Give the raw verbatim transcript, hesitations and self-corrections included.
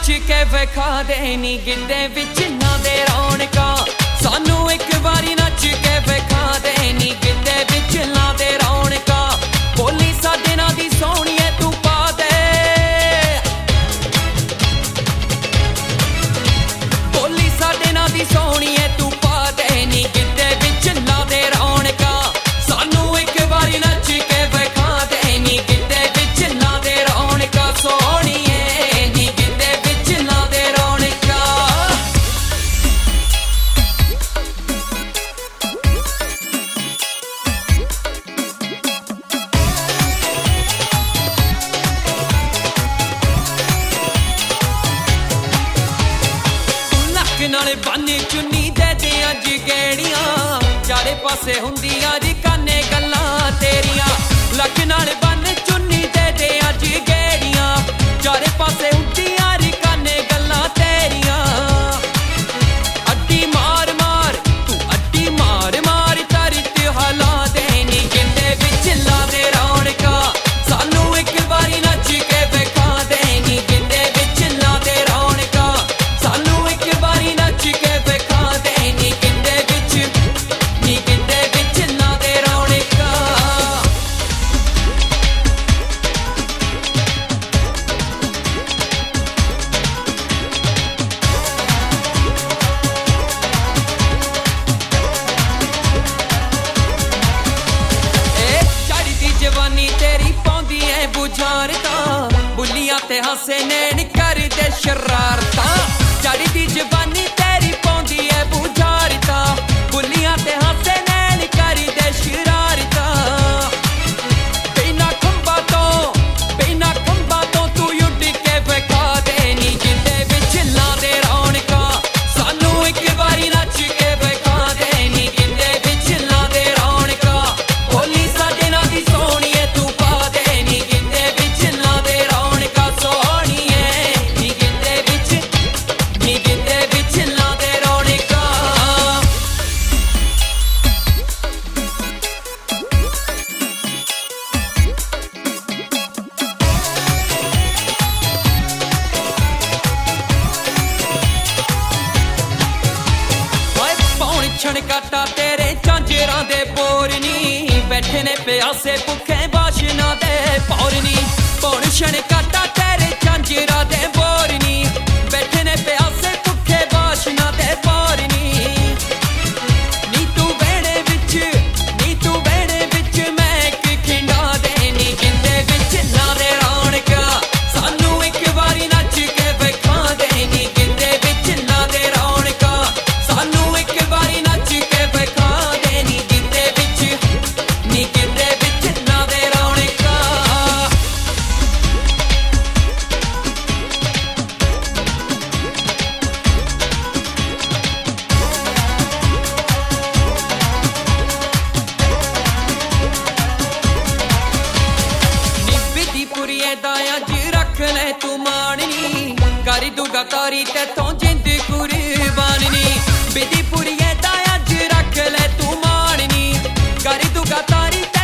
नच के विखा दे नी गिद्दे विच ना दे रौनका सानू एक बारी नच के विखा दे नी गिद्दे विच ना दे रौनका बोली साडे नाल दी सोहणीए तू पा दे बोली साडे नाल दी सोहणीए तू पा दे नी गिद्दे विच ना दे रौनका सानू एक बारी नच के विखा दे नी गिद्दे विच ना दे रौनका सोहणीए नाले बाने चुन्नी दे दे अज गेड़ियां चारे पासे हुंदियां जी काने गल्लां तेरियां लख नाले बाने चुन्नी दे दे अज गेड़ियां चारे पासे हुंदियां जी काने गल्लां तेरियां अड्डी मार मार तू अड्डी मार मार तारी ते हला दे नी गिंदे विच ला दे रौनका सानू एक बारी नच के विखा दे नी गिंदे विच ला दे रौनका सानू एक बारी नच के विखा दे नी गिंदे विच नी गिंदे विच ना दे रौनका ए चढ़दी जवानी तेरी पौंदी है बुझारता बुलियां ते हंसे नैन कर दे शरारता चढ़दी जवानी तेरी पौंदी है बुझारता बुलियां ते हंसे नैन कर दे शरारता बिना खंबा तो बिना खंबा तो तू उड़ के विखा दे नी गिंदे विच ला दे रौनका सानू एक बारी नच के विखा दे नी गिंदे विच ला दे रौनका बोली साडे नाल दी सोहणीए तू पा दे नी गिंदे विच ला दे रौनका सोहणीए नी गिंदे विच नी गिंदे विच ला दे रौनका छणकाटा तेरे झांजरां दे बोरनी बैठे ने प्यासे भुखे बाशना दे पौरनी पौन छणकाटा तेरे झांजरां दे बोरनी बैठे ने प्यासे भुखे बाशना दे पौरनी नी तू वेड़े विच नी तू वेड़े विच मैं एक खिंडा दे नी गिंदे विच ला दे रौनका सानू एक बारी नच के विखा दे नी गिंदे विच ला दे रौनका सानू एक बारी नच के विखा दे नी गिंदे विच नी गिंदे विच ला दे रौनका निब्बी पुरिए दा अज रख ले तू माननी करी दूगा तारी तेथों जिंद कुर्बानी बिधी पुरिए दा अज रख ले तू माननी करी दूगा तारी